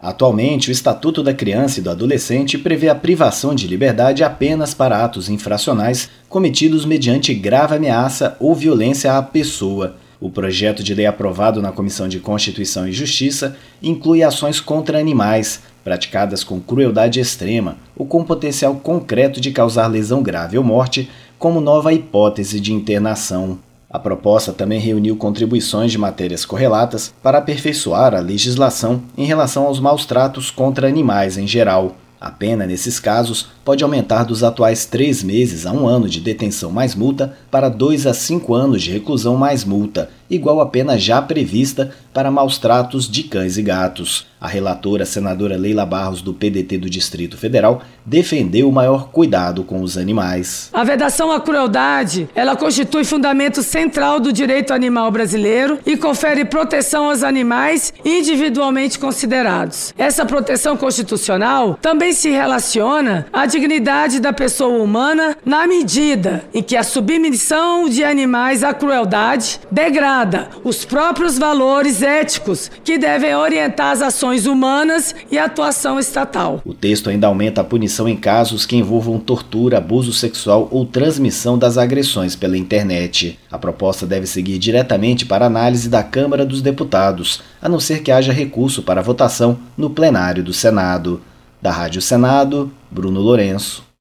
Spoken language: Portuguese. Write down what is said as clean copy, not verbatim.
Atualmente, o Estatuto da Criança e do Adolescente prevê a privação de liberdade apenas para atos infracionais cometidos mediante grave ameaça ou violência à pessoa. O projeto de lei aprovado na Comissão de Constituição e Justiça inclui ações contra animais, praticadas com crueldade extrema ou com potencial concreto de causar lesão grave ou morte, como nova hipótese de internação. A proposta também reuniu contribuições de matérias correlatas para aperfeiçoar a legislação em relação aos maus-tratos contra animais em geral. A pena, nesses casos, pode aumentar dos atuais 3 meses a 1 ano de detenção mais multa para 2 a 5 anos de reclusão mais multa, igual à pena já prevista para maus-tratos de cães e gatos. A relatora, senadora Leila Barros, do PDT do Distrito Federal, defendeu o maior cuidado com os animais. A vedação à crueldade, ela constitui fundamento central do direito animal brasileiro e confere proteção aos animais individualmente considerados. Essa proteção constitucional também se relaciona à dignidade da pessoa humana na medida em que a submissão de animais à crueldade degrada os próprios valores éticos que devem orientar as ações humanas e a atuação estatal. O texto ainda aumenta a punição em casos que envolvam tortura, abuso sexual ou transmissão das agressões pela internet. A proposta deve seguir diretamente para análise da Câmara dos Deputados, a não ser que haja recurso para votação no plenário do Senado. Da Rádio Senado, Bruno Lourenço.